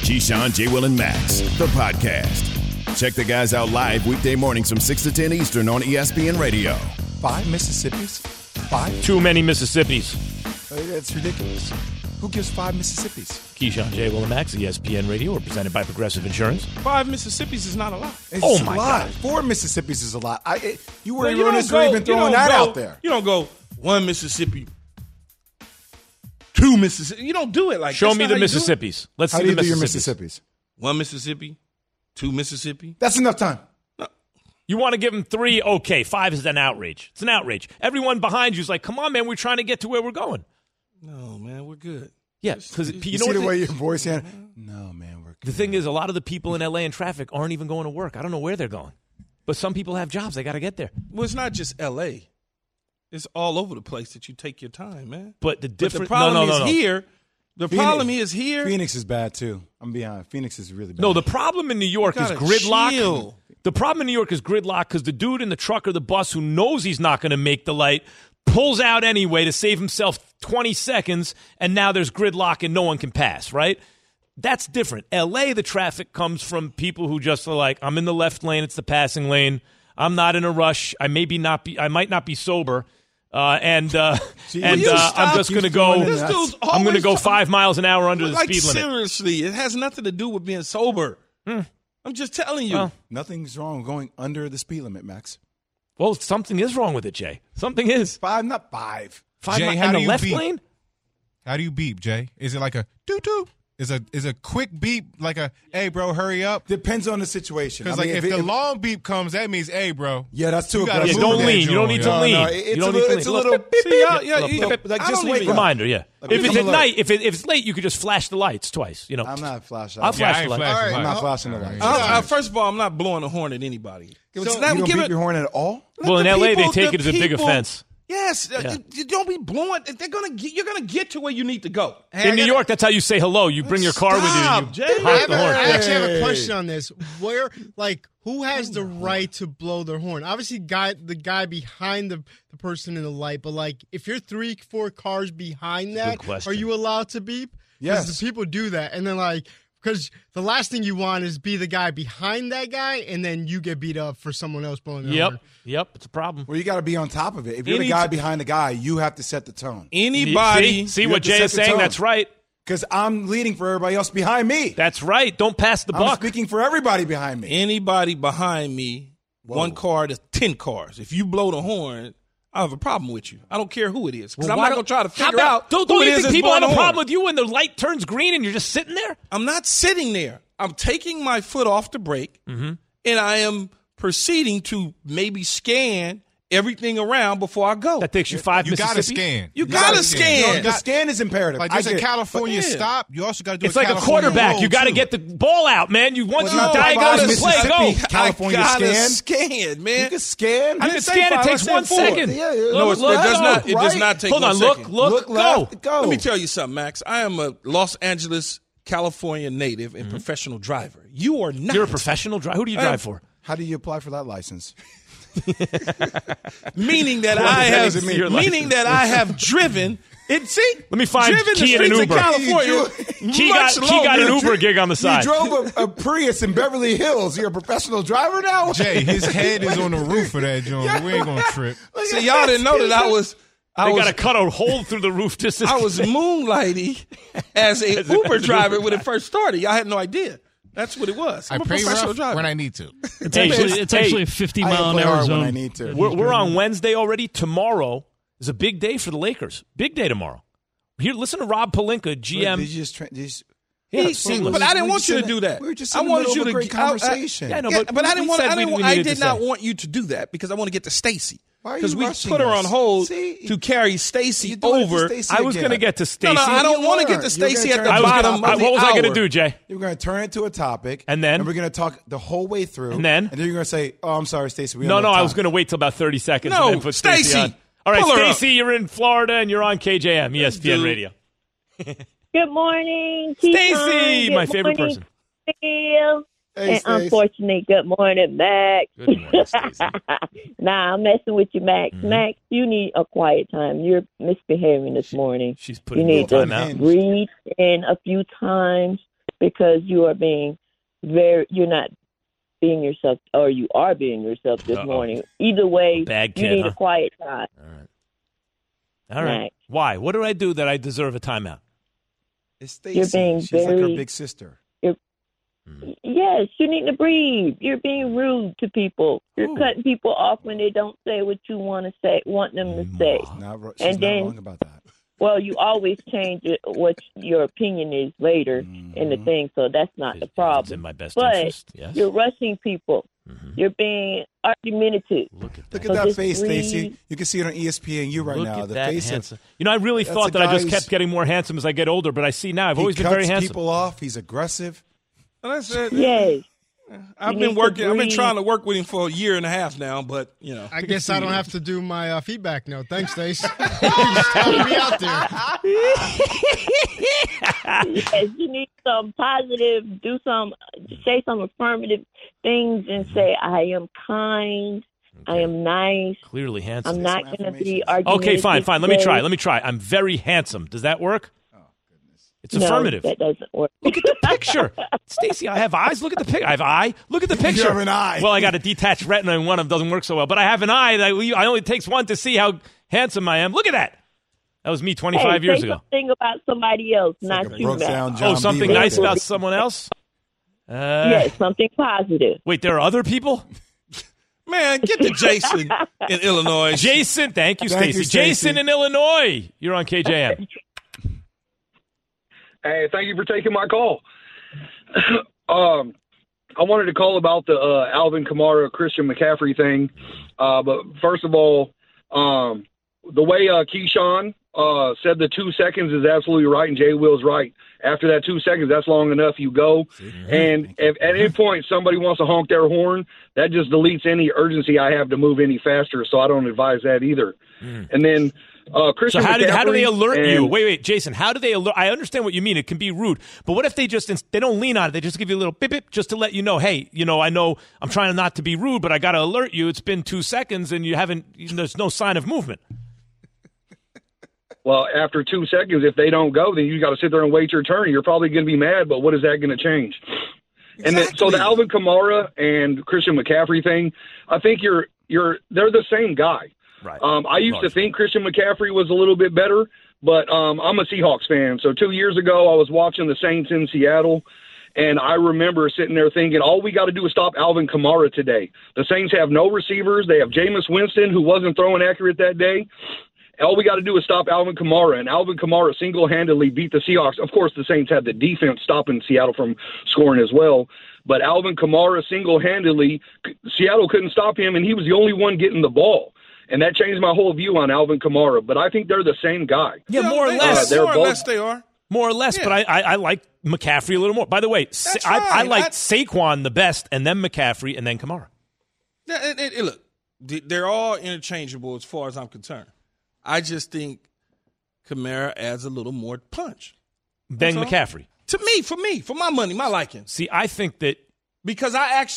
Keyshawn, J. Will, and Max, the podcast. Check the guys out live weekday mornings from 6 to 10 Eastern on ESPN Radio. 5 Mississippis? 5? Too many Mississippis. That's ridiculous. Who gives 5 Mississippis? Keyshawn, J. Will, and Max, ESPN Radio. We're presented by Progressive Insurance. 5 Mississippis is not a lot. It's my God. God. 4 Mississippis is a lot. You were Well, erroneous for even throwing that out there. You don't go 1 Mississippi, 2 Mississippi. You don't do it like that. Show me the Mississippis. Let's How see do you the do your Mississippis. Mississippis? 1 Mississippi, 2 Mississippi. That's enough time. You want to give them 3? Okay, 5 is an outrage. It's an outrage. Everyone behind you is like, come on, man, we're trying to get to where we're going. No, man, we're good. Yeah, because You you know see what the way your voice sounds? No, man, we're good. the thing is, a lot of the people in L.A. in traffic aren't even going to work. I don't know where they're going. But some people have jobs. They got to get there. Well, it's not just L.A. It's all over the place that you take your time, man. But the But different the problem no. is here. The Phoenix- problem is here. Phoenix is bad, too. I'm behind. Phoenix is really bad. No, the problem in New York is gotta gridlock. chill. The problem in New York is gridlock because the dude in the truck or the bus who knows he's not going to make the light pulls out anyway to save himself 20 seconds, and now there's gridlock and no one can pass, right? That's different. L.A., the traffic comes from people who just are like, I'm in the left lane, it's the passing lane. I'm not in a rush. I might not be sober. I'm just going to go. This dude's I'm going to always go 5 miles an hour under the like, speed limit. seriously, it has nothing to do with being sober. I'm just telling you. Well, Nothing's wrong with going under the speed limit, Max. Well, something is wrong with it, Jay. Something is. 5, not 5. 5 Jay, mi- how in do the you left beep? lane? How do you beep, Jay? Is it like a doo-doo? Is a quick beep like a, hey, bro, hurry up? Depends on the situation. Because if the long beep comes, that means, hey, bro. Yeah, that's too You gotta aggressive. Yeah, move don't that lean. You don't joint, need to yo. lean. No, You it's don't a need little- to it's a lean. little beep, See, y'all, beep. yeah, Look, yeah, like, I just don't wait even- up. Reminder, yeah. Like, If it's I'm at alert. night, if it's late, you could just flash the lights twice. You know, I'm not flashing. I'll flash I the ain't lights. flashing I'm not lights. flashing the lights. First of all, I'm not blowing a horn at anybody. You don't beat your horn at all? Well, in the LA, they people- take the it as a big people- offense. Yes, Yeah. you don't be blowing. You're gonna get to where you need to go. In New York, that's how you say hello. You bring your car with you. Stop, You Jay. honk the horn. I actually have a question on this. Who has the right to blow their horn? Obviously, the guy behind the person in the light, but if you're 3-4 cars behind that, question. are you allowed to beep? 'Cause Yes. the people do that, and then because the last thing you want is be the guy behind that guy, and then you get beat up for someone else blowing their horn. Yep, it's a problem. Well, you got to be on top of it. If you're the Any guy t- behind the guy, you have to set the tone. Anybody, See You what have to Jay set is the saying? tone. That's right. Because I'm leading for everybody else behind me. That's right. Don't pass the I'm buck. speaking for everybody behind me. anybody behind me, one car to 10 cars. If you blow the horn, I have a problem with you. I don't care who it is, because I'm not gonna try to figure out Don't who it you is think that's people have blowing a the horn. problem with you when the light turns green and you're just sitting there? I'm not sitting there. I'm taking my foot off the brake, and I am proceeding to maybe scan everything around before I go. That takes you 5 You got to Mississippi. scan. You gotta scan. The scan is imperative. Like, I there's get a it. California But, yeah. stop. You also got to do It's a like a California quarterback. roll, You got to too. get the ball out, man. Once you Well, diagnose five the play, go. Mississippi, California I gotta scan. scan, man. You can scan. I You didn't can say scan. It 5, I takes said 1 4. second. Yeah, No, it does not. It does right? not take Hold 1 on. second. Look, left, go. go. Let me tell you something, Max. I am a Los Angeles, California native and professional driver. You are not. You're a professional driver. Who do you drive for? How do you apply for that license? Meaning that What I the hell have, does it mean? Your meaning that I have driven. Let me find driven the Key in an streets Uber. of California. Key got an Uber gig on the side. You drove a Prius in Beverly Hills. You're a professional driver now? Jay, his head is on the roof of that joint. But we ain't going to trip. See, y'all didn't know that I was. They got to cut a hole through the roof just as I was moonlighting as a Uber driver when it first started. Y'all had no idea. That's what it was. I'm I a pay professional rough driver. when I need to. It's actually a 50 I mile an play hour hard when I zone. need to. We're on Wednesday already. Tomorrow is a big day for the Lakers. Big day tomorrow. Here, listen to Rob Pelinka, GM. Did you just Yeah, He- it's seamless. but I didn't We want just you to in do the- that. we were just I in the wanted middle you of a to great conversation. Yeah, I know, Yeah, but I we didn't want. said I we didn't. needed I to did say. not want you to do that because I want to get to Stacy. Why are you Because we rushing put her us? on hold See? to carry Stacy You're doing it to over. Stacey I was again. going to get to Stacey. No, I don't want to get weren't. to Stacy You're at gonna the turn- bottom of the what was I going to hour. do, Jay? You're going to turn it to a topic. And then? we're going to talk the whole way through. And then? you're going to say, oh, I'm sorry, Stacey. No, I was going to wait till about 30 seconds No, and then put Stacey Stacey, on. All right, pull her up. Stacey, you're in Florida and you're on KJM, ESPN dude. Radio. Good morning, Stacey, Keyshawn. my Good favorite morning, person. Phil. Hey, And Stace. unfortunately, good morning, Max. Good morning, Stacey. Nah, I'm messing with you, Max. Mm-hmm. Max, you need a quiet time. You're misbehaving this morning. She's You putting need time to out. breathe in a few times because you are being you're not being yourself, or you are being yourself this morning. Either way, Bad kid, you need huh? a quiet time. All right. Max. Why? What do I do that I deserve a timeout? It's You're Stacey. being She's like her very- big sister. Yes, you need to breathe. You're being rude to people. You're Ooh. cutting people off when they don't say what you want them to say. She's And not then- wrong about that. Well, you always change what your opinion is later in the thing, so that's not the It's problem. in my best But interest. Yes. you're rushing people. You're being argumentative. Look at that. Look So at that just face, breathe. Stacey. You can see it on ESPNU right Look now. at The that face handsome. of I really That's thought a that I guy just who's- kept getting more handsome as I get older, but I see now I've he always been cuts very handsome. people off. He's aggressive. And that's it. Yes. I've You been need to working. I've been breathe. trying to work with him for a year and a half now, but I guess I don't have to do my feedback note. Thanks, Stace. Just helping me out there. Yes, you need some positive, say some affirmative things and say, I am kind, I am nice, Clearly handsome. I'm not Some going to be affirmations. argumentative. Okay, fine. Let me today. try. I'm very handsome. Does that work? It's No, affirmative. that doesn't work. Look at the picture. Stacey, I have eyes. Look at the picture. I have eye. Look at the picture. have an eye. Well, I got a detached retina and one of them doesn't work so well. But I have an eye. I only takes one to see how handsome I am. Look at that. That was me 25 years say ago. something about somebody else, not Like a you, broke Matt. down John Something Bieber. nice about someone else? Yes, something positive. Wait, there are other people? man, get to Jason in Illinois. Jason, thank you, Thank Stacey. you, Stacey. Jason in Illinois. You're on KJM. Hey, thank you for taking my call. I wanted to call about the Alvin Kamara, Christian McCaffrey thing. But first of all, the way Keyshawn said the 2 seconds is absolutely right, and Jay Will's right. After that 2 seconds, that's long enough. You go. And if at any point somebody wants to honk their horn, that just deletes any urgency I have to move any faster, so I don't advise that either. And then Christian So how do they McCaffrey alert you? and- Wait, Jason. How do they alert? I understand what you mean. It can be rude, but what if they don't lean on it? They just give you a little bip bip just to let you know, hey, I know I'm trying not to be rude, but I got to alert you. It's been 2 seconds and there's no sign of movement. Well, after 2 seconds, if they don't go, then you got to sit there and wait your turn. You're probably going to be mad, but what is that going to change? And then, so the Alvin Kamara and Christian McCaffrey thing, I think they're the same guy. Right. I used to think Christian McCaffrey was a little bit better, but I'm a Seahawks fan. So 2 years ago, I was watching the Saints in Seattle, and I remember sitting there thinking, all we got to do is stop Alvin Kamara today. The Saints have no receivers. They have Jameis Winston, who wasn't throwing accurate that day. All we got to do is stop Alvin Kamara, and Alvin Kamara single-handedly beat the Seahawks. Of course, the Saints had the defense stopping Seattle from scoring as well, but Alvin Kamara single-handedly, Seattle couldn't stop him, and he was the only one getting the ball. And that changed my whole view on Alvin Kamara, but I think they're the same guy. Yeah, more or less. they're More or both- less they are. More or less, Yeah. but I like McCaffrey a little more. By the way, I fine. liked Saquon the best, and then McCaffrey, and then Kamara. Yeah, look, they're all interchangeable as far as I'm concerned. I just think Kamara adds a little more punch. Then That's all. McCaffrey. For me, for my money, my liking. See, I think that Because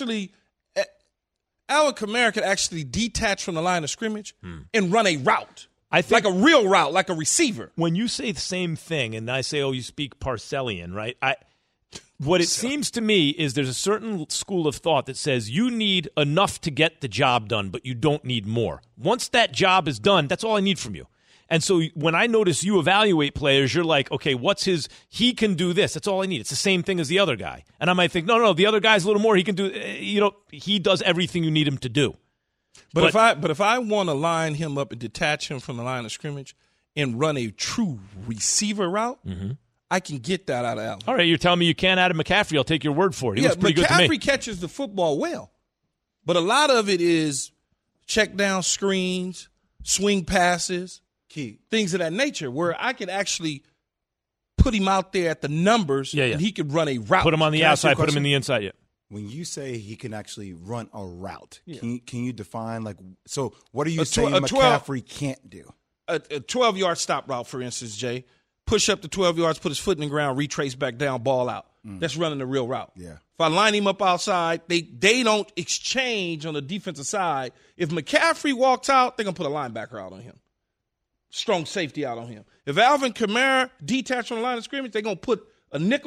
Alvin Kamara could actually detach from the line of scrimmage and run a route. I think Like a real route, like a receiver. when you say the same thing, and I say, "Oh, you speak Parcellian," right? What it seems to me is there's a certain school of thought that says you need enough to get the job done, but you don't need more. Once that job is done, that's all I need from you. And so when I notice you evaluate players, you're like, okay, he can do this. That's all I need. It's the same thing as the other guy. And I might think, no, the other guy's a little more. He can do, he does everything you need him to do. But if I want to line him up and detach him from the line of scrimmage and run a true receiver route, I can get that out of Alvin. All right, you're telling me you can't out of McCaffrey. I'll take your word for it. He looks pretty good to me. McCaffrey catches the football well, but a lot of it is check down screens, swing passes, things of that nature, where I could actually put him out there at the numbers and he could run a route. Put him on the Can I ask you a outside, put him question? in the inside. Yeah. When you say he can actually run a route, can you define, so what are you saying a 12 McCaffrey can't do? A 12-yard stop route, for instance, Jay. Push up to 12 yards, put his foot in the ground, retrace back down, ball out. That's running the real route. Yeah. If I line him up outside, they don't exchange on the defensive side. If McCaffrey walks out, they're going to put a linebacker out on him. Strong safety out on him. If Alvin Kamara detached from the line of scrimmage, they're going to put a nickel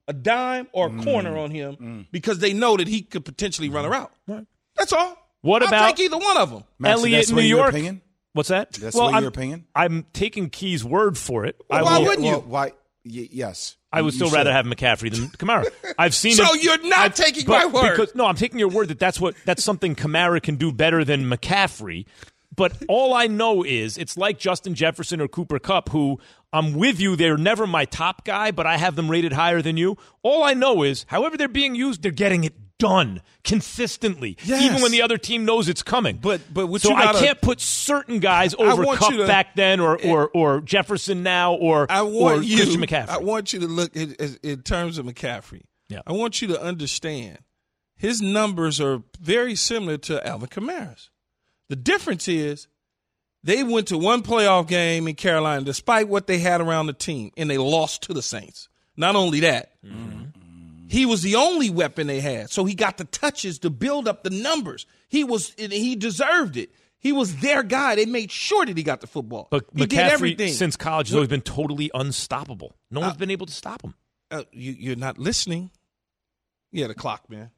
a dime or a corner on him because they know that he could potentially run a route. Right. That's all. What I'll about take either one of them? Elliott in New York? What's that? That's your opinion? I'm taking Key's word for it. Well, why wouldn't you? Why? Yes. I would still rather have McCaffrey than Kamara. I've seen so him. You're not taking my word. No, I'm taking your word that's something Kamara can do better than McCaffrey. But all I know is it's like Justin Jefferson or Cooper Kupp, who I'm with you. They're never my top guy, but I have them rated higher than you. All I know is, however they're being used, they're getting it done consistently, even when the other team knows it's coming. But so I can't put certain guys over Kupp back then or Jefferson now or Christian McCaffrey. I want you to look in terms of McCaffrey. Yeah. I want you to understand his numbers are very similar to Alvin Kamara's. The difference is they went to one playoff game in Carolina despite what they had around the team, and they lost to the Saints. Not only that, he was the only weapon they had, so he got the touches to build up the numbers. He deserved it. He was their guy. They made sure that he got the football. But he did everything. McCaffrey, since college, has always been totally unstoppable. No one's been able to stop him. You're not listening. Yeah, the clock, man.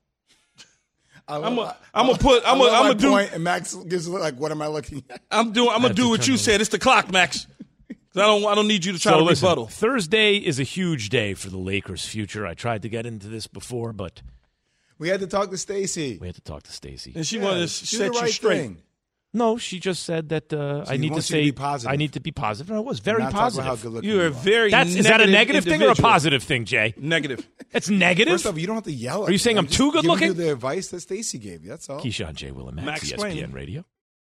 I'm gonna do. Point, and Max gives like, what am I looking at? I'm gonna do what you said. It's the clock, Max. I don't need you to try to rebuttal. Thursday is a huge day for the Lakers' future. I tried to get into this before, but we had to talk to Stacey. And she wanted to set you straight. No, she just said that I need to say I need to be positive. And I was very positive. You are very. Is that a negative thing or a positive thing, Jay? Negative. It's negative. First off, you don't have to yell. Are you saying I'm too good looking? Give you the advice that Stacey gave you. That's all. Keyshawn, J. Will, and Max, ESPN Radio.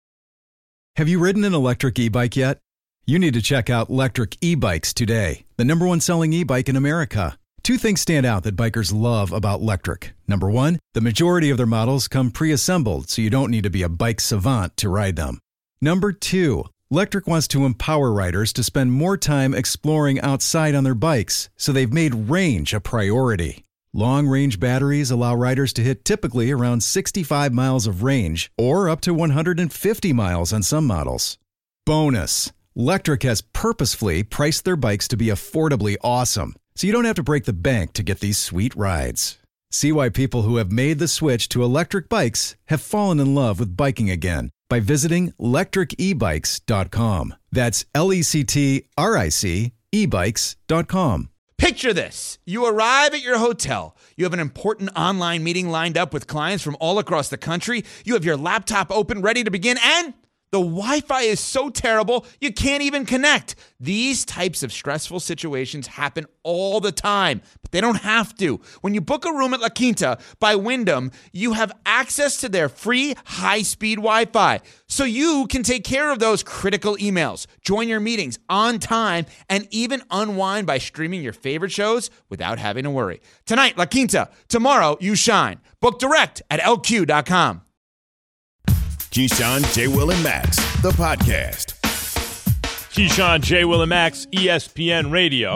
Have you ridden an electric e-bike yet? You need to check out Electric E-Bikes today, the #1 selling e-bike in America. Two things stand out that bikers love about Electric. Number one, the majority of their models come pre-assembled, so you don't need to be a bike savant to ride them. Number two, Electric wants to empower riders to spend more time exploring outside on their bikes, so they've made range a priority. Long-range batteries allow riders to hit typically around 65 miles of range, or up to 150 miles on some models. Bonus, Electric has purposefully priced their bikes to be affordably awesome, so you don't have to break the bank to get these sweet rides. See why people who have made the switch to electric bikes have fallen in love with biking again by visiting lectricebikes.com. That's LECTRIC ebikes.com. Picture this. You arrive at your hotel. You have an important online meeting lined up with clients from all across the country. You have your laptop open, ready to begin, and the Wi-Fi is so terrible, you can't even connect. These types of stressful situations happen all the time, but they don't have to. When you book a room at La Quinta by Wyndham, you have access to their free high-speed Wi-Fi, so you can take care of those critical emails, join your meetings on time, and even unwind by streaming your favorite shows without having to worry. Tonight, La Quinta. Tomorrow, you shine. Book direct at LQ.com. Keyshawn, J. Will, and Max, the podcast. Keyshawn, J. Will, and Max, ESPN Radio.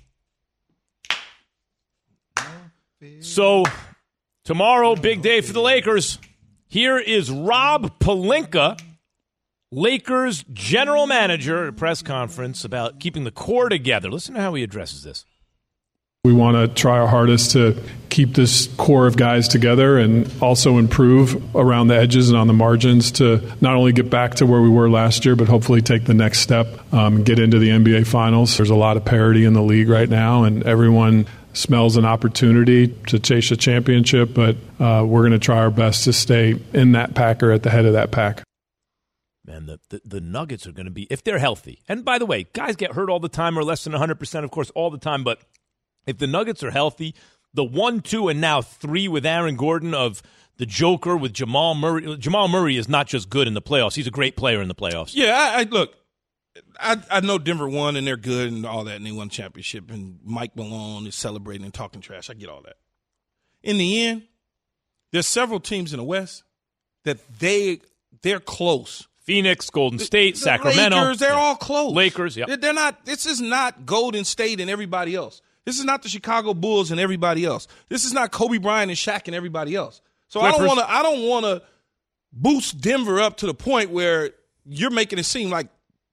So, tomorrow, big day for the Lakers. Here is Rob Pelinka, Lakers general manager, at a press conference about keeping the core together. Listen to how he addresses this. We want to try our hardest to keep this core of guys together and also improve around the edges and on the margins to not only get back to where we were last year, but hopefully take the next step and get into the NBA Finals. There's a lot of parity in the league right now, and everyone smells an opportunity to chase a championship, but we're going to try our best to stay in that pack or at the head of that pack. Man, the Nuggets are going to be, if they're healthy, and by the way, guys get hurt all the time or less than 100%, of course, all the time, but if the Nuggets are healthy, the 1, 2, and now 3 with Aaron Gordon of the Joker with Jamal Murray. Jamal Murray is not just good in the playoffs. He's a great player in the playoffs. Yeah, I know Denver won, and they're good and all that, and they won championship, and Mike Malone is celebrating and talking trash. I get all that. In the end, there's several teams in the West that they're close. Phoenix, Golden State, Sacramento. Lakers, they're all close. Lakers, yeah. They're not. This is not Golden State and everybody else. This is not the Chicago Bulls and everybody else. This is not Kobe Bryant and Shaq and everybody else. So Clippers. I don't want to boost Denver up to the point where you're making it seem like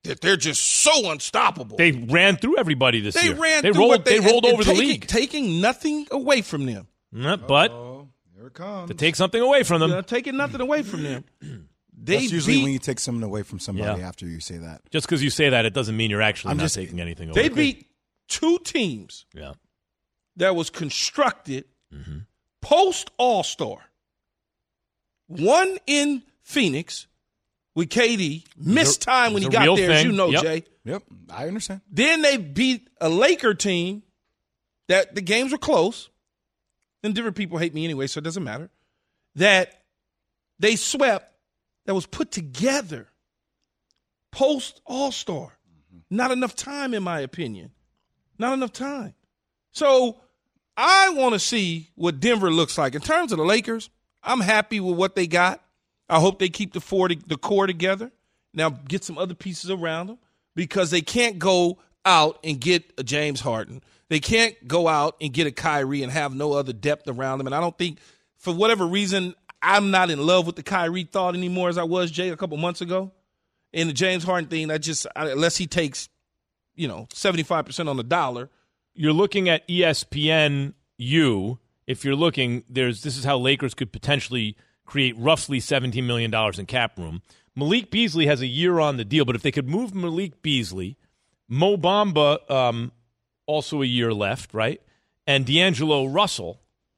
that they're just so unstoppable. They ran through everybody this year. They rolled over the league. Taking nothing away from them. But here it comes. To take something away from them. Taking nothing away from them. That's usually when you take something away from somebody after you say that. Just because you say that, it doesn't mean you're actually not taking anything away. They beat two teams that was constructed post All-Star. One in Phoenix with KD, missed time when he got there, as you know, Jay. Yep, I understand. Then they beat a Laker team that the games were close. And different people hate me anyway, so it doesn't matter. That they swept, that was put together post All-Star. Not enough time, in my opinion. Not enough time. So I want to see what Denver looks like. In terms of the Lakers, I'm happy with what they got. I hope they keep the core together. Now get some other pieces around them because they can't go out and get a James Harden. They can't go out and get a Kyrie and have no other depth around them. And I don't think, for whatever reason, I'm not in love with the Kyrie thought anymore as I was, Jay, a couple months ago. And the James Harden thing, unless he takes, 75% on the dollar. You're looking at ESPNU. If you're looking, this is how Lakers could potentially create roughly $17 million in cap room. Malik Beasley has a year on the deal, but if they could move Malik Beasley, Mo Bamba, also a year left, right? And D'Angelo Russell,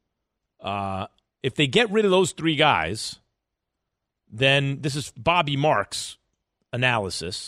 if they get rid of those three guys, then this is Bobby Marks' analysis.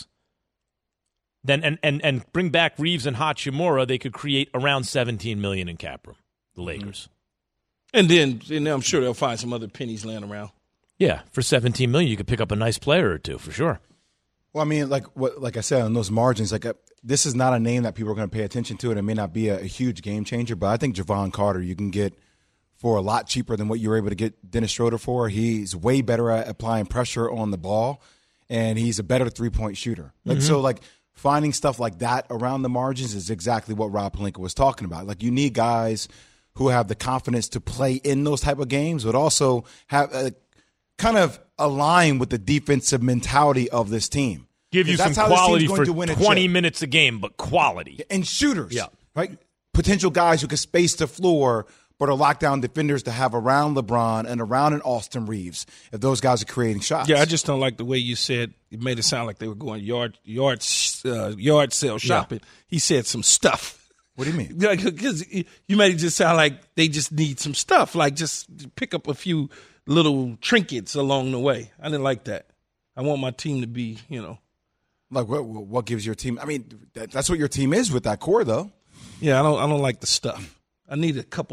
Then and bring back Reeves and Hachimura, they could create around $17 million in cap room, the Lakers. And then I'm sure they'll find some other pennies laying around. Yeah, for $17 million, you could pick up a nice player or two for sure. Well, I mean, like I said, on those margins, this is not a name that people are going to pay attention to, and it may not be a huge game changer. But I think Javon Carter you can get for a lot cheaper than what you were able to get Dennis Schroeder for. He's way better at applying pressure on the ball, and he's a better 3-point shooter. Finding stuff like that around the margins is exactly what Rob Pelinka was talking about. Like, you need guys who have the confidence to play in those type of games, but also have kind of align with the defensive mentality of this team. Give you some quality for 20 minutes a game, but quality. And shooters, right? Potential guys who can space the floor, but are lockdown defenders to have around LeBron and around an Austin Reeves if those guys are creating shots. Yeah, I just don't like the way you said it. Made it sound like they were going yard sale shopping. Yeah. He said some stuff. What do you mean? Because you made it just sound like they just need some stuff, like just pick up a few little trinkets along the way. I didn't like that. I want my team to be, Like what gives your team? I mean, that's what your team is with that core, though. Yeah, I don't like the stuff. I need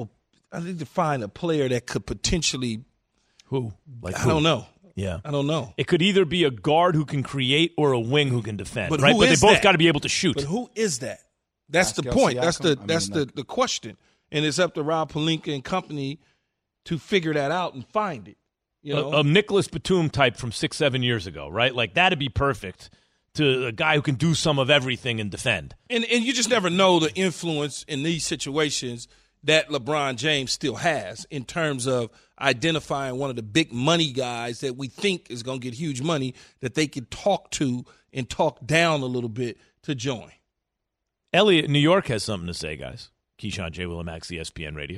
to find a player that could potentially. Who? I don't know. Yeah, I don't know. It could either be a guard who can create or a wing who can defend. But right? Who but is they both that? Got to be able to shoot. But who is that? That's the point. That's the question. And it's up to Rob Pelinka and company to figure that out and find it. A Nicholas Batum type from 6-7 years ago, right? Like, that'd be perfect to a guy who can do some of everything and defend. And you just never know the influence in these situations that LeBron James still has in terms of identifying one of the big money guys that we think is going to get huge money that they can talk to and talk down a little bit to join. Elliot in New York has something to say, guys. Keyshawn, J. Willimax, ESPN Radio.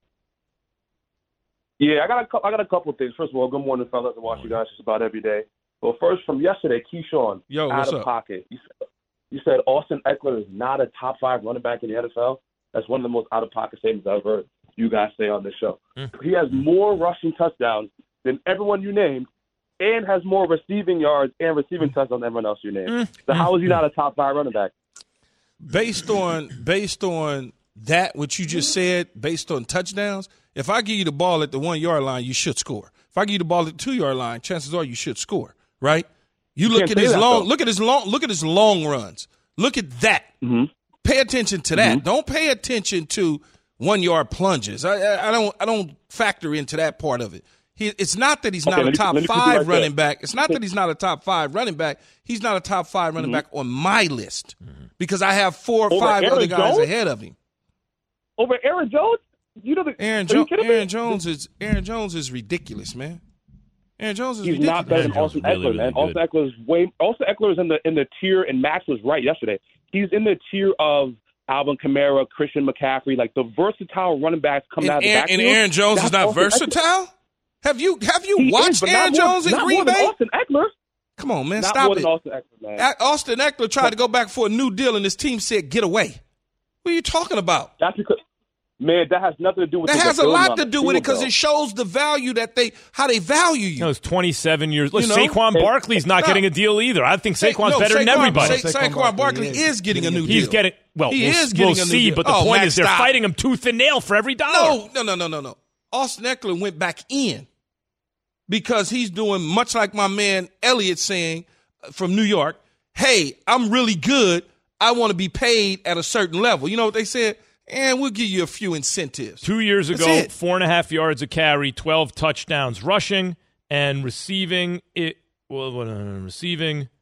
Yeah, I got a couple of things. First of all, good morning, fellas. I watch you guys just about every day. Well, first, from yesterday, Keyshawn, out of pocket. You said Austin Eckler is not a top 5 running back in the NFL. That's one of the most out-of-pocket statements I've heard you guys say on this show. He has more rushing touchdowns than everyone you named and has more receiving yards and receiving touchdowns than everyone else you named. So how is he not a top 5 running back? Based on that, what you just said, based on touchdowns, if I give you the ball at the 1-yard line, you should score. If I give you the ball at the 2-yard line, chances are you should score, right? You look at his long runs. Look at that. Mm-hmm. Pay attention to that. Mm-hmm. Don't pay attention to 1-yard plunges. I don't factor into that part of it. It's not that he's not a top 5 running back. It's not that he's not a top 5 running back. He's not a top 5 running back on my list because I have 4 or 5 other guys ahead of him. Over Aaron Jones? Aaron Jones is ridiculous, man. Aaron Jones is He's ridiculous. not better than Austin Eckler, man. Austin Eckler is in the tier, and Max was right yesterday. He's in the tier of Alvin Kamara, Christian McCaffrey, like the versatile running backs coming out of the backfield. And Aaron Jones is not versatile? Have you watched Aaron Jones in Green Bay? Austin Eckler. Come on, man, not stop more it. Than Austin Eckler, man. Austin Eckler tried to go back for a new deal, and his team said, "Get away." What are you talking about? That's because, man, that has nothing to do with. That has a lot to do with it because it shows the value that how they value you. It's 27 years. Look, Saquon Barkley's not getting a deal either. I think Saquon's better than Saquon, everybody. Saquon Barkley is getting a new deal. He's getting. Well, we'll see. But the point is, they're fighting him tooth and nail for every dollar. No. Austin Eckler went back in because he's doing much like my man Elliott saying from New York. Hey, I'm really good. I want to be paid at a certain level. You know what they said? And we'll give you a few incentives. 2 years ago, 4.5 yards a carry, 12 touchdowns rushing and receiving. Receiving.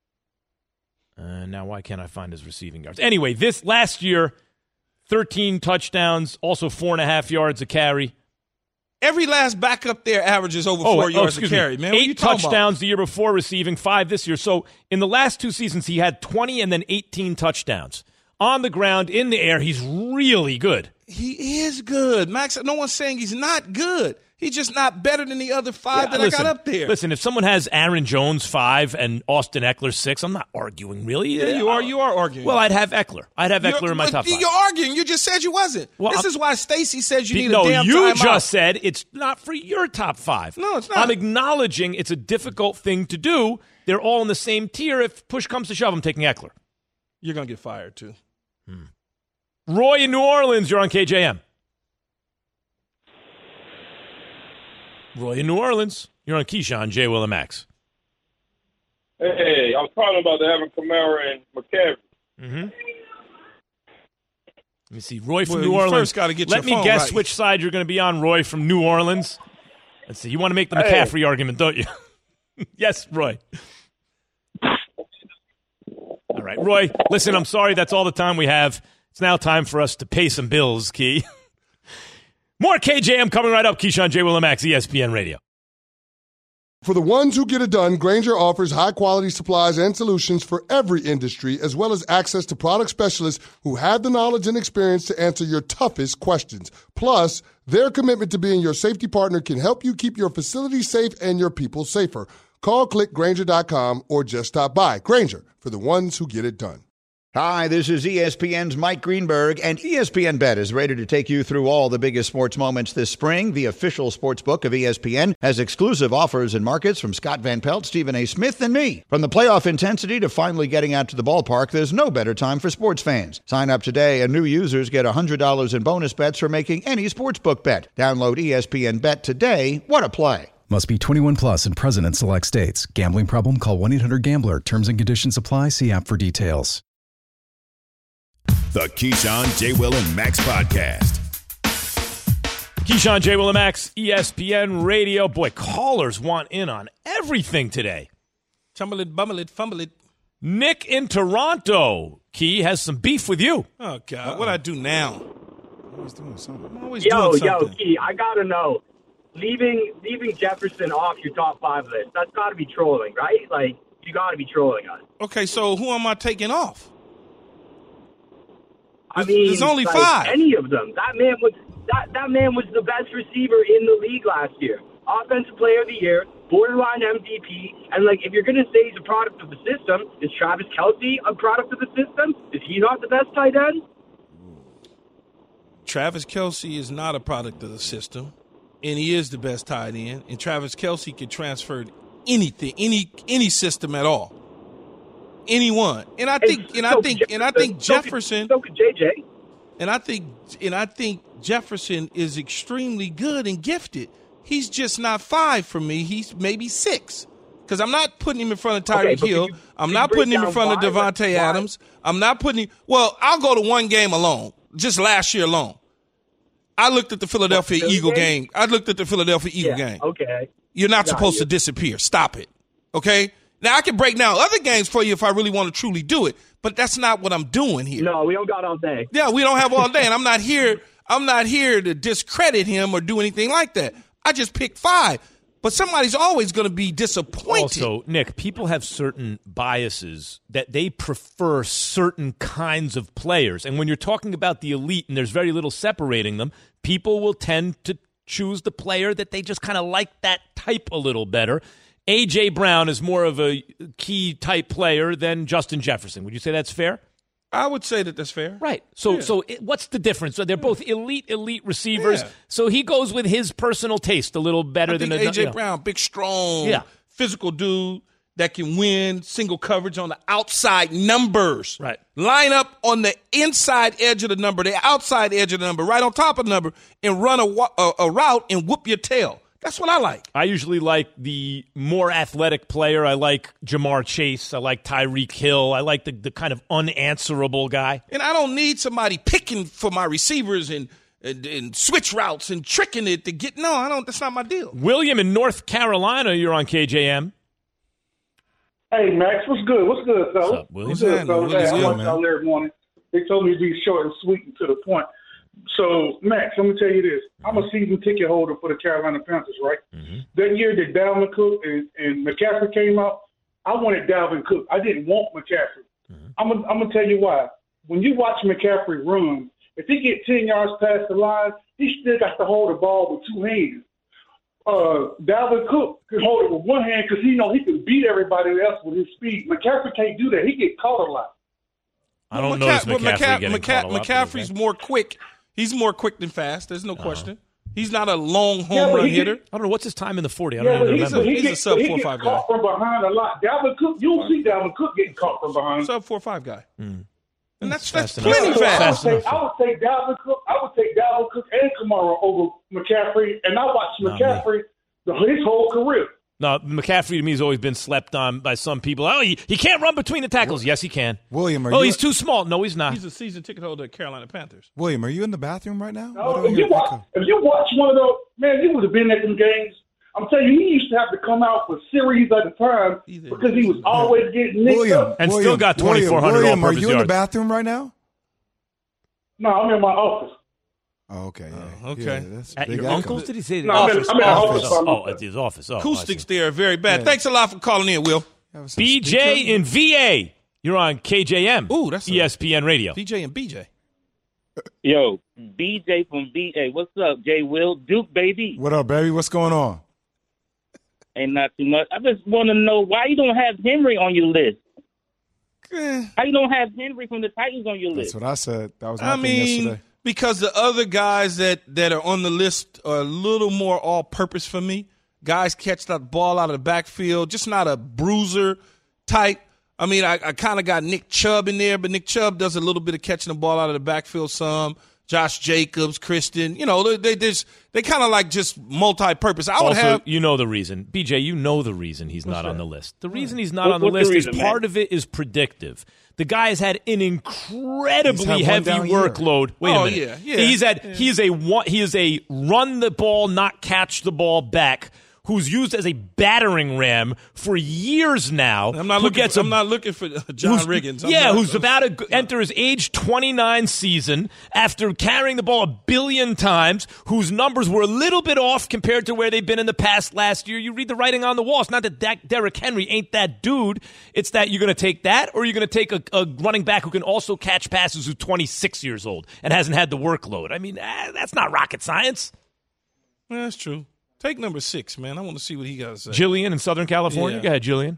Now, why can't I find his receiving yards? Anyway, this last year, 13 touchdowns, also 4.5 yards a carry. Every last backup there averages over 4 yards a carry, man. 8 touchdowns the year before, receiving 5 this year. So in the last 2 seasons, he had 20 and then 18 touchdowns. On the ground, in the air, he's really good. He is good, Max. No one's saying he's not good. He's just not better than the other 5 I got up there. Listen, if someone has Aaron Jones 5 and Austin Eckler 6, I'm not arguing, really. Yeah, you are. You are arguing. Well, I'd have Eckler. In my top 5. You're arguing. You just said you wasn't. Well, this is why Stacey says you need a damn you timeout. just said it's not for your top 5. No, it's not. I'm acknowledging it's a difficult thing to do. They're all in the same tier. If push comes to shove, I'm taking Eckler. You're going to get fired, too. Roy in New Orleans, you're on KJM. Roy in New Orleans, you're on Keyshawn, J. Will and Max. Hey, I was talking about the Alvin Kamara and McCaffrey. Mm-hmm. Let me see. Roy from New Orleans. First gotta get Let me your phone guess right. which side you're going to be on, Roy from New Orleans. Let's see. You want to make the McCaffrey argument, don't you? Yes, Roy. All right, Roy, listen, I'm sorry. That's all the time we have. It's now time for us to pay some bills, Key. More KJM coming right up. Keyshawn, J. Will and Max, ESPN Radio. For the ones who get it done, Grainger offers high-quality supplies and solutions for every industry, as well as access to product specialists who have the knowledge and experience to answer your toughest questions. Plus, their commitment to being your safety partner can help you keep your facility safe and your people safer. Call, click Grainger.com, or just stop by. Grainger, for the ones who get it done. Hi, this is ESPN's Mike Greenberg, and ESPN Bet is ready to take you through all the biggest sports moments this spring. The official sports book of ESPN has exclusive offers and markets from Scott Van Pelt, Stephen A. Smith, and me. From the playoff intensity to finally getting out to the ballpark, there's no better time for sports fans. Sign up today, and new users get $100 in bonus bets for making any sportsbook bet. Download ESPN Bet today. What a play. Must be 21 plus and present in select states. Gambling problem? Call 1-800-GAMBLER. Terms and conditions apply. See app for details. The Keyshawn, J. Will, and Max podcast. Keyshawn, J. Will and Max, ESPN Radio. Boy, callers want in on everything today. Tumble it, bumble it, fumble it. Nick in Toronto, Key, has some beef with you. Oh, God. What I do now? Always doing something. I'm always doing something. Yo, Key, I got to know. Leaving Jefferson off your top 5 list, that's got to be trolling, right? Like, you got to be trolling us. Okay, so who am I taking off? I mean, there's only like 5. Any of them. That man was the best receiver in the league last year. Offensive Player of the Year, borderline MVP, and like if you're going to say he's a product of the system, is Travis Kelce a product of the system? Is he not the best tight end? Travis Kelce is not a product of the system, and he is the best tight end. And Travis Kelce can transfer anything, any system at all. Anyone, and I think Jefferson. So could JJ. And I think Jefferson is extremely good and gifted. He's just not 5 for me. He's maybe 6 because I'm not putting him in front of Tyreek Hill. I'm not putting him in front of Devontae Adams. I'm not putting him. Well, I'll go to one game alone. Just last year alone, I looked at the Philadelphia Eagle game. I looked at the Philadelphia Eagle game. Okay. You're not supposed to disappear. Stop it. Okay. Now, I can break down other games for you if I really want to truly do it, but that's not what I'm doing here. No, we don't got all day. Yeah, we don't have all day, and I'm not here to discredit him or do anything like that. I just picked 5. but somebody's always going to be disappointed. Also, Nick, people have certain biases that they prefer certain kinds of players. And when you're talking about the elite and there's very little separating them, people will tend to choose the player that they just kind of like that type a little better. A.J. Brown is more of a key type player than Justin Jefferson. Would you say that's fair? I would say that that's fair. Right. So what's the difference? So they're both elite receivers. Yeah. So he goes with his personal taste a little better than A.J. Brown, big, strong, physical dude that can win single coverage on the outside numbers. Right. Line up on the inside edge of the number, the outside edge of the number, right on top of the number, and run a route and whoop your tail. That's what I like. I usually like the more athletic player. I like Jamar Chase. I like Tyreek Hill. I like the kind of unanswerable guy. And I don't need somebody picking for my receivers and switch routes and tricking it to get – no, I don't. That's not my deal. William in North Carolina, you're on KJM. Hey, Max, what's good? What's good, fellas? What's up, William? What's good, fellas? Hey, I watch y'all every morning. They told me to be short and sweet and to the point. So, Max, let me tell you this. I'm a season ticket holder for the Carolina Panthers, right? Mm-hmm. That year that Dalvin Cook and McCaffrey came out, I wanted Dalvin Cook. I didn't want McCaffrey. Mm-hmm. I'm going to tell you why. When you watch McCaffrey run, if he get 10 yards past the line, he still got to hold the ball with two hands. Dalvin Cook can hold it with one hand because he know he can beat everybody else with his speed. McCaffrey can't do that. He get caught a lot. I don't notice McCaffrey getting caught a lot. McCaffrey's more quick. He's more quick than fast. There's no question. He's not a long home run hitter. I don't know. What's his time in the 40? I don't even remember. He's a sub 4.5 guy. He gets caught from behind a lot. Dalvin Cook, you don't see Dalvin Cook getting caught from behind. Sub 4.5 guy. Mm. And that's plenty fast. I would take Dalvin Cook. I would take Dalvin Cook and Kamara over McCaffrey, and I watched McCaffrey his whole career. No, McCaffrey to me has always been slept on by some people. Oh, he can't run between the tackles. Yes, he can. William, he's too small. No, he's not. He's a season ticket holder at Carolina Panthers. William, are you in the bathroom right now? No, if you watch one of those, man, you would have been at them games. I'm telling you, he used to have to come out for series at a time because he was always getting nicked up. And still got 2,400 William, all-purpose are you yards. in the bathroom right now? No, I'm in my office. Oh, okay. Yeah. Okay. Yeah, at your uncle's? Did he say no, I'm in the office. At his office. Oh, acoustics there are very bad. Yeah. Thanks a lot for calling in, Will. BJ in VA. You're on KJM. Ooh, that's ESPN Radio. DJ and BJ. Yo, BJ from VA. What's up, J. Will? Duke, baby. What up, baby? What's going on? Ain't not too much. I just want to know why you don't have Henry on your list. How you don't have Henry from the Titans on your list? That's what I said. That was my thing yesterday. Because the other guys that are on the list are a little more all-purpose for me. Guys catch that ball out of the backfield, just not a bruiser type. I mean, I kind of got Nick Chubb in there, but Nick Chubb does a little bit of catching the ball out of the backfield some. Josh Jacobs, Kristen, they kind of like just multi-purpose. You know the reason. BJ, you know the reason he's not on the list. The reason he's not on the list is part of it is predictive. The guy has had an incredibly heavy workload. Wait a minute. Yeah. He is a run the ball, not catch the ball back who's used as a battering ram for years now. I'm not looking for John Riggins. Who's about to enter his age 29 season after carrying the ball 1 billion times, whose numbers were a little bit off compared to where they've been in the past last year. You read the writing on the wall. It's not that Derrick Henry ain't that dude. It's that you're going to take that or you're going to take a running back who can also catch passes who's 26 years old and hasn't had the workload. I mean, that's not rocket science. Yeah, that's true. Take number 6, man. I want to see what he got to say. Jillian in Southern California. Yeah. Go ahead, Jillian.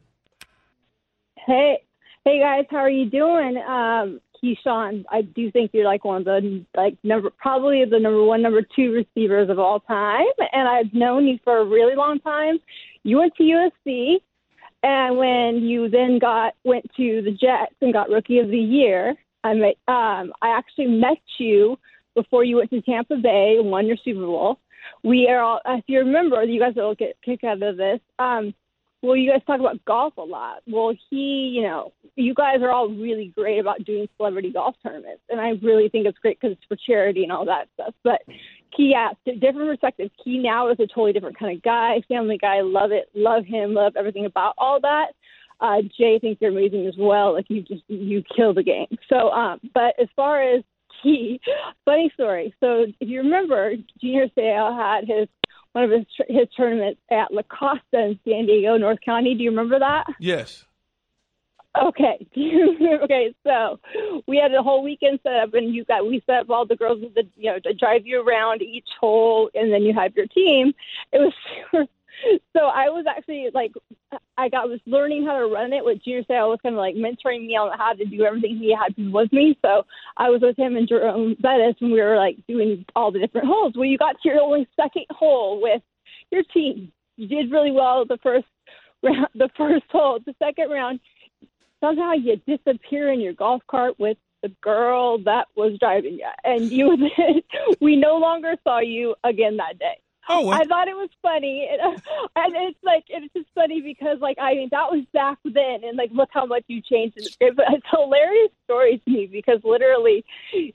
Hey guys, how are you doing? Keyshawn, I do think you're like one of the probably the number 1, number 2 receivers of all time, and I've known you for a really long time. You went to USC, and when you then went to the Jets and got Rookie of the Year, I actually met you before you went to Tampa Bay and won your Super Bowl. We are all, if you remember, you guys will get a kick out of this. You guys talk about golf a lot. Well, you guys are all really great about doing celebrity golf tournaments, and I really think it's great because it's for charity and all that stuff. But Key, different perspectives. Key now is a totally different kind of guy, family guy. Love it, love him, love everything about all that. Jay, I think you're amazing as well. Like you kill the game. So, but as far as Key, funny story. So if you remember, Junior Seau had his one of his tournaments at La Costa in San Diego, North County. Do you remember that? Yes. Okay. Okay. So we had a whole weekend set up, and we set up all the girls with to drive you around each hole, and then you have your team. It was super. So I was actually was learning how to run it with Junior Seau. Was kind of like mentoring me on how to do everything he had with me. So I was with him and Jerome Bettis, and we were like doing all the different holes. Well, you got to your only second hole with your team. You did really well the first round, the first hole. The second round, somehow you disappear in your golf cart with the girl that was driving you, and we no longer saw you again that day. Oh, well. I thought it was funny, and it's just funny because that was back then, and look how much you changed in the game. But it's a hilarious story to me because literally,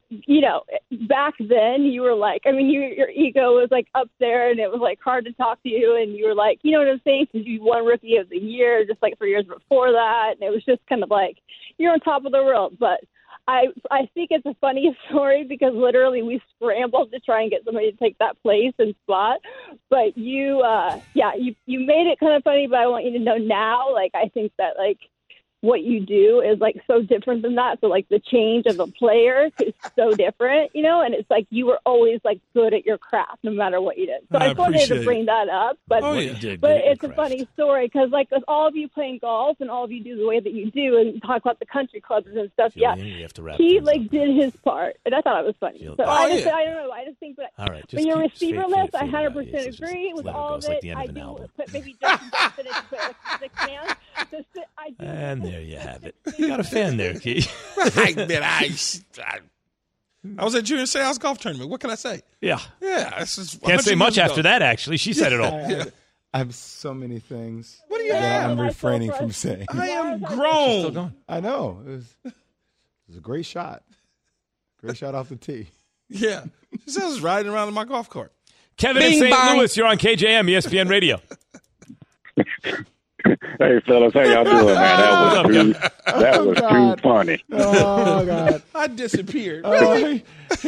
back then you were your ego was up there, and it was hard to talk to you, and you were you know what I'm saying? Because you won Rookie of the Year just 3 years before that, and it was just kind of you're on top of the world, but. I think it's a funny story because literally we scrambled to try and get somebody to take that place and spot. But you made it kind of funny, but I want you to know now, I think that, what you do is, so different than that. So, the change of a player is so different, and it's you were always, good at your craft no matter what you did. So I just wanted to bring that up. But, it's a funny story because, with all of you playing golf and all of you do the way that you do and talk about the country clubs and stuff, he, did his part. And I thought it was funny. So I don't know. I just think that when you're receiverless, I 100% agree with all of it. I do put maybe Justin Johnson into put 6 hands. And there you have it. You got a fan there, Key. I was at Junior Seau's golf tournament. What can I say? Yeah. Yeah. Can't say much after that, actually. She said it all. I have so many things what do you that have? I'm refraining from saying. I am grown. Still going. I know. It was a great shot. Great shot off the tee. Yeah. She says I was riding around in my golf cart. Kevin in St. Louis, you're on KJM, ESPN Radio. Hey, fellas, how y'all doing, man? That was too funny. Oh, God. I disappeared. That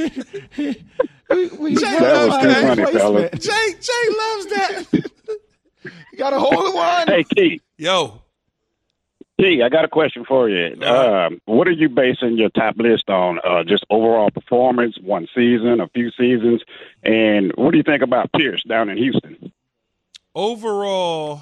was too funny, fellas. Jay loves that. You got a hole in one. Hey, Key. Yo. Key, I got a question for you. What are you basing your top list on? Just overall performance, one season, a few seasons? And what do you think about Pierce down in Houston? Overall,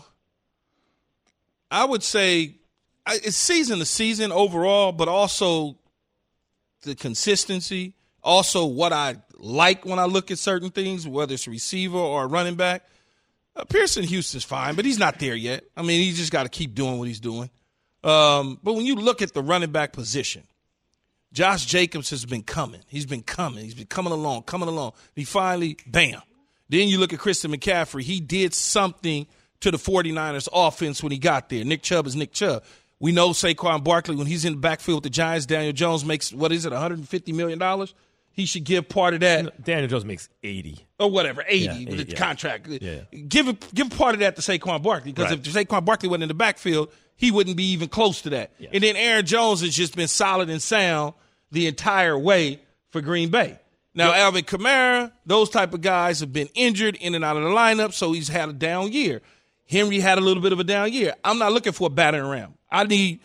I would say it's season to season overall, but also the consistency, also what I like when I look at certain things, whether it's a receiver or a running back. Pierce in Houston's fine, but he's not there yet. I mean, he's just got to keep doing what he's doing. But when you look at the running back position, Josh Jacobs has been coming. He's been coming along. He finally, bam. Then you look at Christian McCaffrey. He did something to the 49ers offense when he got there. Nick Chubb is Nick Chubb. We know Saquon Barkley, when he's in the backfield with the Giants, Daniel Jones makes, $150 million? He should give part of that. Daniel Jones makes 80. Or whatever, 80 with the contract. Yeah. Give part of that to Saquon Barkley, because if Saquon Barkley wasn't in the backfield, he wouldn't be even close to that. Yeah. And then Aaron Jones has just been solid and sound the entire way for Green Bay. Now, Alvin Kamara, those type of guys have been injured in and out of the lineup, so he's had a down year. Henry had a little bit of a down year. I'm not looking for a battering ram. I need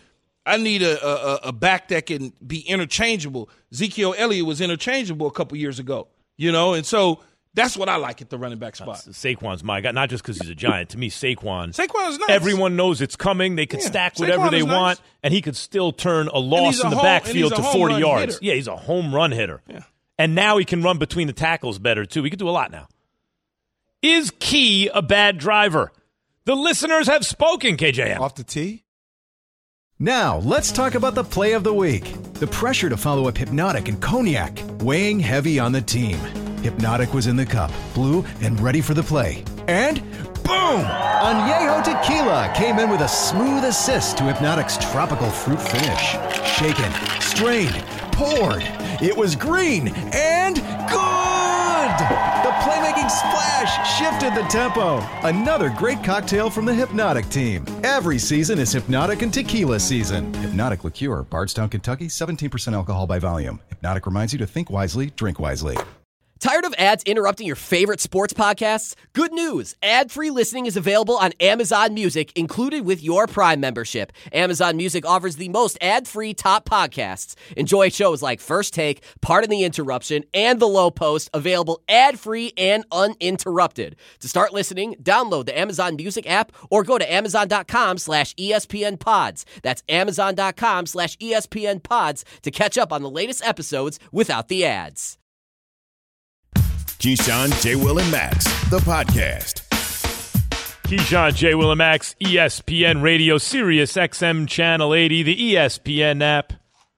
a back that can be interchangeable. Ezekiel Elliott was interchangeable a couple years ago, and so that's what I like at the running back spot. Saquon's my guy, not just because he's a Giant. To me, Saquon is nice. Everyone knows it's coming. They could stack whatever they want, and he could still turn a loss in the backfield to 40 yards. Hitter. Yeah, he's a home run hitter. Yeah. And now he can run between the tackles better, too. He can do a lot now. Is Key a bad driver? The listeners have spoken, KJM. Off the tee? Now, let's talk about the play of the week. The pressure to follow up Hypnotic and Cognac, weighing heavy on the team. Hypnotic was in the cup, blue, and ready for the play. And boom! Añejo Tequila came in with a smooth assist to Hypnotic's tropical fruit finish. Shaken, strained, poured. It was green and good! The playmaking splash shifted the tempo. Another great cocktail from the Hypnotic team. Every season is Hypnotic and Tequila season. Hypnotic Liqueur, Bardstown, Kentucky, 17% alcohol by volume. Hypnotic reminds you to think wisely, drink wisely. Tired of ads interrupting your favorite sports podcasts? Good news! Ad-free listening is available on Amazon Music, included with your Prime membership. Amazon Music offers the most ad-free top podcasts. Enjoy shows like First Take, Pardon the Interruption, and The Low Post, available ad-free and uninterrupted. To start listening, download the Amazon Music app or go to amazon.com/ESPN Pods. That's amazon.com/ESPN Pods to catch up on the latest episodes without the ads. Keyshawn, J. Will, and Max, the podcast. Keyshawn, J. Will, and Max, ESPN Radio, Sirius XM Channel 80, the ESPN app,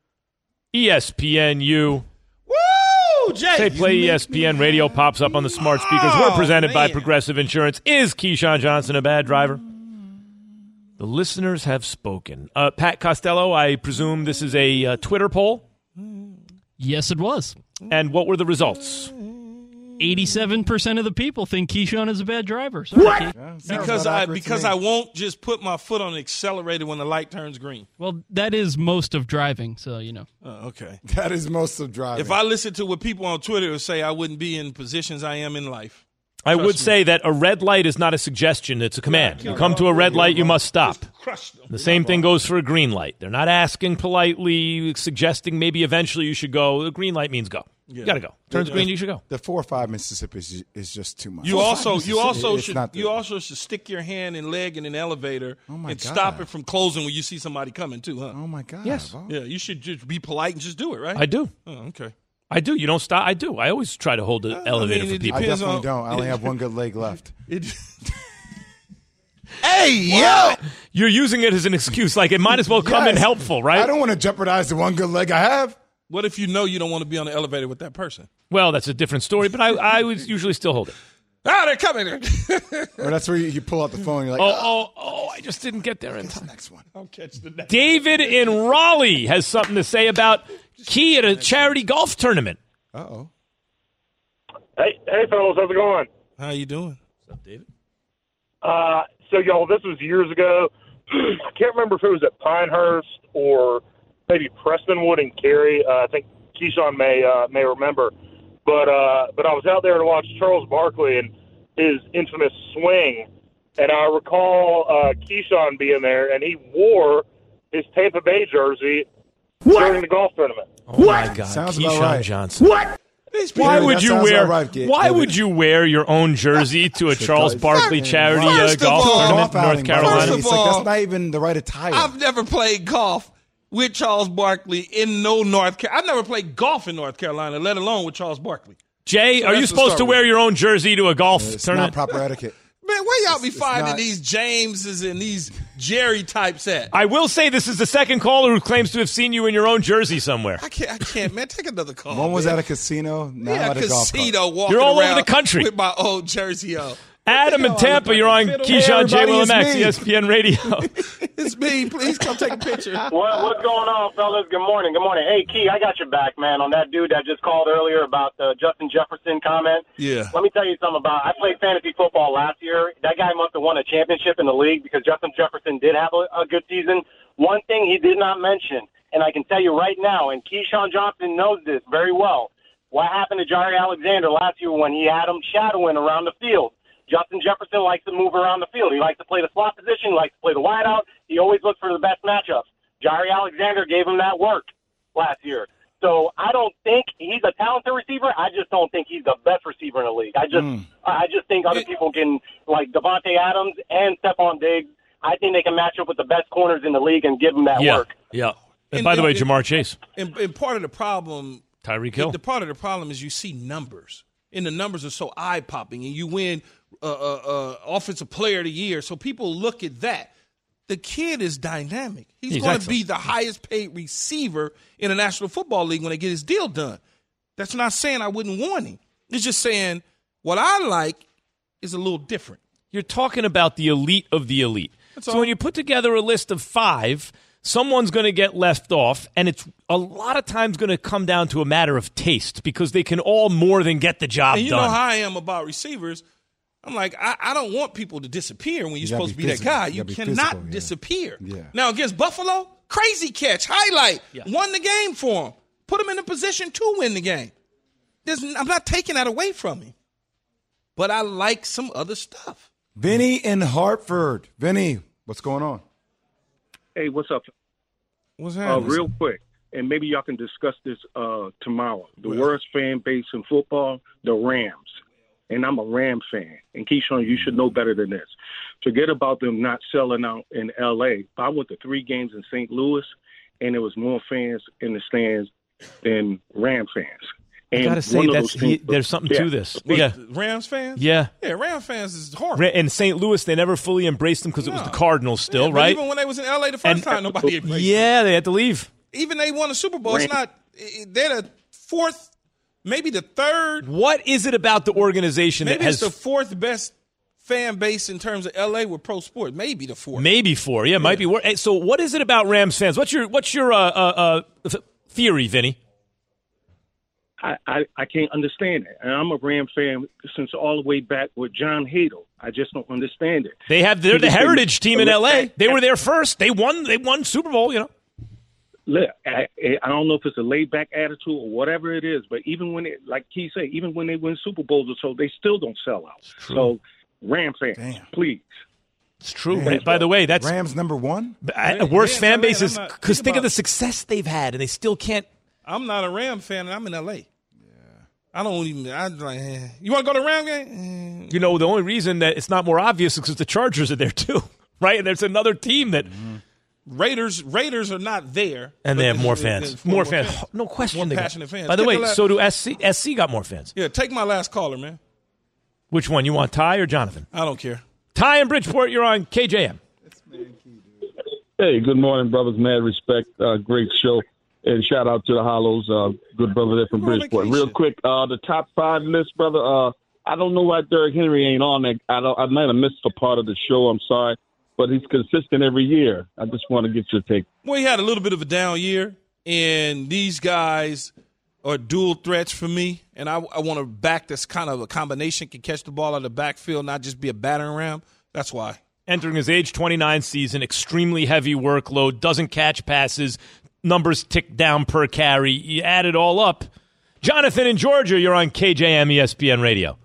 ESPNU. Woo, Jay! Say play ESPN Radio pops up on the smart speakers. We're presented by Progressive Insurance. Is Keyshawn Johnson a bad driver? The listeners have spoken. Pat Costello, I presume this is a Twitter poll? Yes, it was. And what were the results? 87% of the people think Keyshawn is a bad driver. Sorry, what? Because I won't just put my foot on the accelerator when the light turns green. Well, that is most of driving, so you know. Okay. That is most of driving. If I listen to what people on Twitter say, I wouldn't be in positions I am in life. I would say that a red light is not a suggestion, it's a command. You come to a red light, you must stop. The same thing goes for a green light. They're not asking politely, suggesting maybe eventually you should go. The green light means go. You got to go. Turns green, you should go. The 405 Mississippi is just too much. You also should stick your hand and leg in an elevator and stop it from closing when you see somebody coming too, huh? Oh my God. Yes. Yeah, you should just be polite and just do it, right? I do. Oh, okay. I do. You don't stop. I do. I always try to hold the elevator for people. I definitely don't. I only have one good leg left. Hey, yo! You're using it as an excuse. Like, it might as well come in helpful, right? I don't want to jeopardize the one good leg I have. What if you know you don't want to be on the elevator with that person? Well, that's a different story, but I would usually still hold it. They're coming. Or that's where you pull out the phone and you're like, I just didn't get there in time. Next one. I'll catch the next David in Raleigh has something to say about Key at a charity golf tournament. Uh-oh. Hey, fellas, how's it going? How you doing? What's up, David? So, y'all, this was years ago. I can't remember if it was at Pinehurst or maybe Prestonwood and Cary. I think Keyshawn may remember. But I was out there to watch Charles Barkley and his infamous swing, and I recall Keyshawn being there, and he wore his Tampa Bay jersey during the golf tournament. Oh, my God. Sounds Keyshawn about right. Johnson. What? Why would you wear your own jersey to a Charles Barkley charity golf tournament in North Carolina? It's like, that's not even the right attire. I've never played golf with Charles Barkley in North Carolina. I've never played golf in North Carolina, let alone with Charles Barkley. Jay, are you supposed to wear your own jersey to a golf It's tournament? not proper etiquette. Man, where y'all be finding these Jameses and these Jerry types at? I will say this is the second caller who claims to have seen you in your own jersey somewhere. I can't, man. Take another call. One was at a casino, now at a golf casino cart. walking You're all around over the country with my old jersey on. Adam in Tampa, you're on Keyshawn, J. Will, and Max, ESPN Radio. It's me. Please come take a picture. What's going on, fellas? Good morning. Hey, Key, I got your back, man, on that dude that just called earlier about the Justin Jefferson comment. Yeah. Let me tell you something I played fantasy football last year. That guy must have won a championship in the league because Justin Jefferson did have a good season. One thing he did not mention, and I can tell you right now, and Keyshawn Johnson knows this very well, what happened to Jaire Alexander last year when he had him shadowing around the field. Justin Jefferson likes to move around the field. He likes to play the slot position. He likes to play the wideout. He always looks for the best matchups. Jaire Alexander gave him that work last year. So I don't think he's a talented receiver. I just don't think he's the best receiver in the league. I just think other people can, like Devontae Adams and Stephon Diggs, I think they can match up with the best corners in the league and give them that work. Yeah. And by the way, Jamar Chase. And part of the problem, Tyreek Hill. The part of the problem is you see numbers. And the numbers are so eye-popping, and you win Offensive Player of the Year. So people look at that. The kid is dynamic. He's going to be the highest-paid receiver in the National Football League when they get his deal done. That's not saying I wouldn't want him. It's just saying what I like is a little different. You're talking about the elite of the elite. So when you put together a list of 5, someone's going to get left off, and it's a lot of times going to come down to a matter of taste because they can all more than get the job and you done. know how I am about receivers. I'm like, I don't want people to disappear when you're supposed to be that guy. You cannot disappear. Yeah. Now, against Buffalo, crazy catch, highlight, won the game for him. Put him in a position to win the game. I'm not taking that away from him. But I like some other stuff. Vinny in Hartford. Vinny, what's going on? Hey, what's up? What's happening? Real quick, and maybe y'all can discuss this tomorrow. The worst fan base in football, the Rams. And I'm a Ram fan. And Keyshawn, you should know better than this. Forget about them not selling out in L.A. I went to 3 games in St. Louis, and there was more fans in the stands than Ram fans. And I gotta say, there's something to this. Yeah. Rams fans? Yeah. Yeah, Rams fans is horrible. In St. Louis, they never fully embraced them because it was the Cardinals still, right? Even when they was in L.A. the first time, nobody embraced them. Yeah, they had to leave. Even they won a Super Bowl. It's not – they're the 4th, maybe the 3rd. What is it about the organization that has – Maybe it's the 4th best fan base in terms of L.A. with pro sports. Maybe the 4th. Maybe 4. Yeah, might be worse. So what is it about Rams fans? What's your theory, Vinny? I can't understand it. And I'm a Ram fan since all the way back with John Hadle. I just don't understand it. They're the heritage team in L.A. They were there first. They won Super Bowl, you know. Look, I don't know if it's a laid-back attitude or whatever it is, but even when like Key said, even when they win Super Bowls or so, they still don't sell out. So, Ram fans, please. It's true. By the way, that's Rams number 1. Worst fan bases because think of the success they've had, and they still can't. I'm not a Ram fan, and I'm in L.A. I don't even. I'm like, you want to go to Ram game? You know, the only reason that it's not more obvious is because the Chargers are there too, right? And there's another team that Raiders are not there, and they have more fans. More fans, no question. More passionate fans. By the way, so do SC. SC got more fans. Yeah, take my last caller, man. Which one? You want Ty or Jonathan? I don't care. Ty in Bridgeport, you're on KJM. Hey, good morning, brothers. Mad respect. Great show. And shout out to the Hollows, good brother there from Bridgeport. Real quick, the top 5 list, brother. I don't know why Derrick Henry ain't on there. I might have missed a part of the show. I'm sorry, but he's consistent every year. I just want to get your take. Well, he had a little bit of a down year, and these guys are dual threats for me. And I want to back this kind of a combination, can catch the ball out of the backfield, not just be a battering ram. That's why. Entering his age 29 season, extremely heavy workload, doesn't catch passes. Numbers tick down per carry. You add it all up. Jonathan in Georgia, you're on KJM ESPN Radio.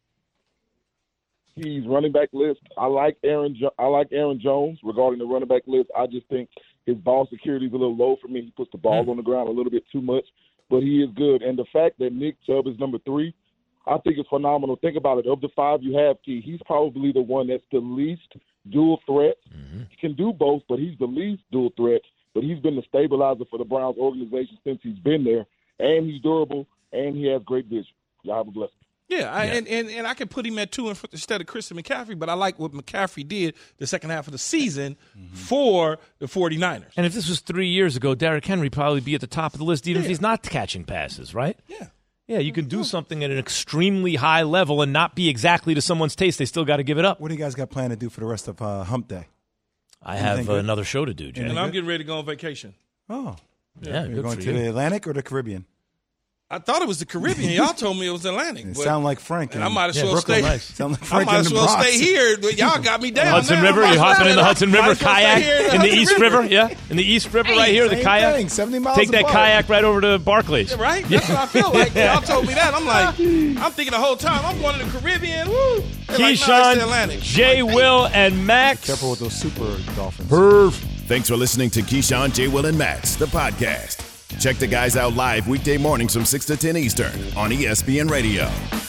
He's running back list. I like Aaron Jones regarding the running back list. I just think his ball security is a little low for me. He puts the ball on the ground a little bit too much, but he is good. And the fact that Nick Chubb is number 3, I think it's phenomenal. Think about it. Of the 5 you have, Key, he's probably the one that's the least dual threat. He can do both, but he's the least dual threat. But he's been the stabilizer for the Browns organization since he's been there, and he's durable, and he has great vision. Y'all have a blessing. Yeah, and I can put him at 2 instead of Christian McCaffrey, but I like what McCaffrey did the second half of the season for the 49ers. And if this was 3 years ago, Derrick Henry would probably be at the top of the list, even if he's not catching passes, right? Yeah. Yeah, you can do something at an extremely high level and not be exactly to someone's taste. They still got to give it up. What do you guys got planned to do for the rest of Hump Day? I have another show to do, Jay. And I'm getting ready to go on vacation. Oh. Yeah, You're going to the Atlantic or the Caribbean? I thought it was the Caribbean. Y'all told me it was Atlantic. It sound like Frank. And I might as well stay. Sound like Frank I might as well stay here. Y'all got me down. Hudson River. You're hopping in the Hudson River kayak in the East River. Yeah, in the East River right here. The kayak. 70 miles. Take that kayak right over to Barclays. Yeah, right. That's what I feel like. Y'all told me that. I'm like, I'm thinking the whole time I'm going to the Caribbean. Woo. Keyshawn, like, Jay, Will, and Max. Careful with those super dolphins. Thanks for listening to Keyshawn, Jay, Will, and Max, the podcast. Check the guys out live weekday mornings from 6 to 10 Eastern on ESPN Radio.